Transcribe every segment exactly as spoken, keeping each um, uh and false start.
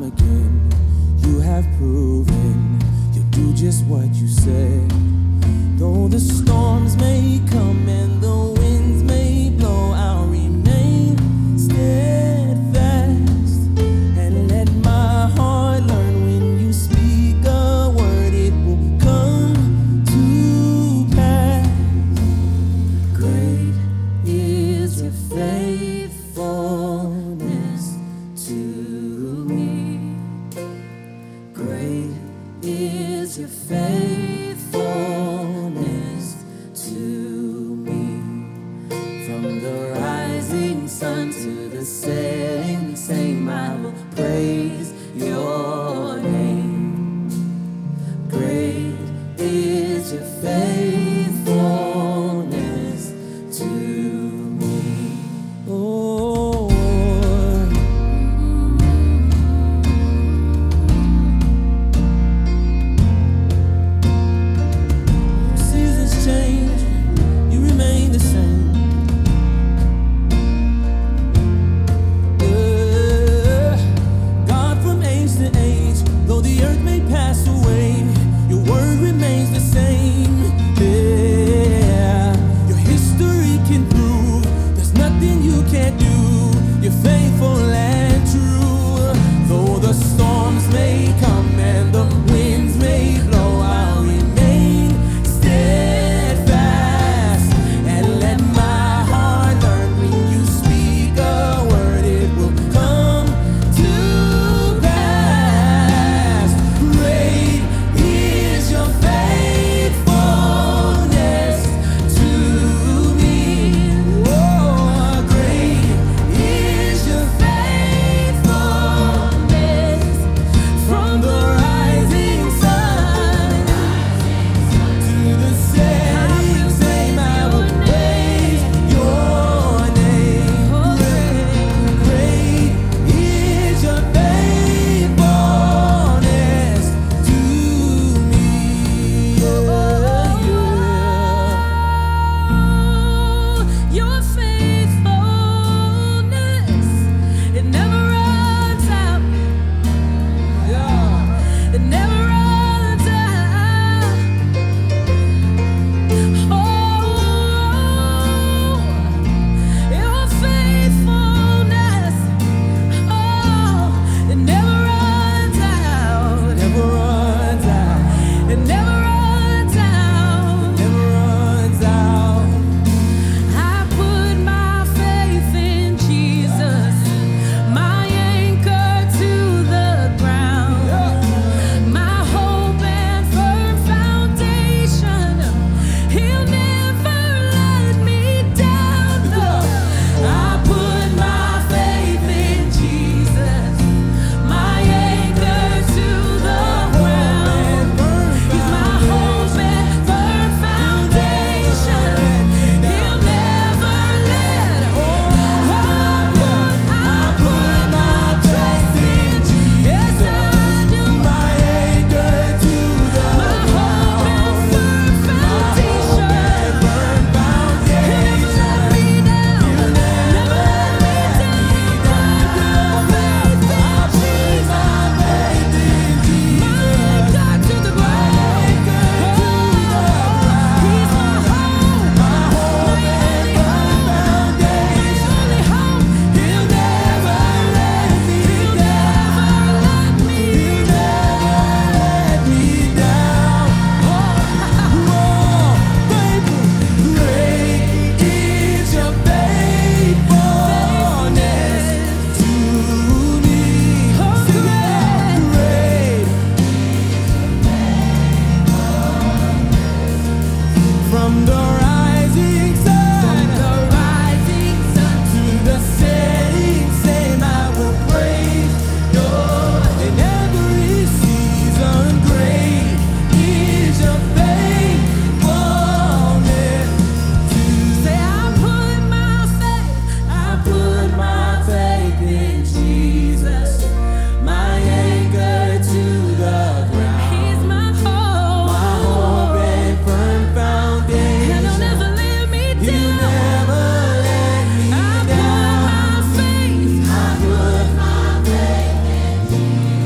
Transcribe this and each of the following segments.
time again, you have proven you'll do just what you said. Though the storms may come and the winds may blow, I'll remain steadfast and let my heart learn when you speak a word, it will come to pass. Great is your faithfulness to me. Great is your faithfulness to me. From the rising sun to the setting same, I will praise your name. Great is your faithfulness to me. Oh, seasons change, you remain the same. Uh, God from age to age, though the earth may pass away, your word remains the same. Yeah, your history can prove there's nothing you can't do. You're faithful and true. Though the storms may come and the winds may blow, I'll remain steadfast and let my heart learn when you speak a word, it will come to pass. Great is your faithfulness to me. Oh, great is your faithfulness. From the rising sun to the setting same, I will praise your name. Great is your faithfulness to me. Yeah, yeah. Your faithfulness, it never runs out. Yeah. It never runs out. Oh, your faithfulness, oh, it never runs out. Never runs out, It never runs out. never runs out. I put my faith in Jesus, my anchor to the ground, my hope and firm foundation. He'll never let me down. No, I put my faith in Jesus, my anchor to the ground. He's my hope and firm foundation. He'll never let go. I put my trust in Jesus. Yes, I do. My anchor to the My hope and firm foundation. firm He'll never let me down. Never let me down. Faith in Jesus. My anchor to the ground. He's my hope. My only hope. My only hope. He'll never let me He'll down. never let me Let me down. Oh, faithful. Great is your faithfulness to me. Sing it out. Great. From the rising sun The rising sun. to the setting same, I will praise your in every season. Great is your faithfulness to Say, I put my faith, I put my faith in Jesus, my anchor to the ground, He's my hope. my hope and firm foundation. And He'll never let me You down. never let me I put down. my faith. I put my faith in Jesus.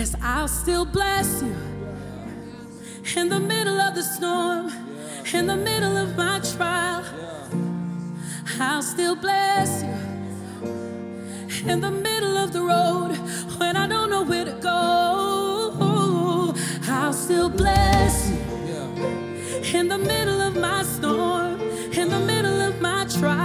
Yes, I'll still bless you in the middle of the storm, in the middle of my trial. I'll still bless you in the middle of the road when I don't know where to go. I'll still bless you in the middle of my storm, in the middle of my trial.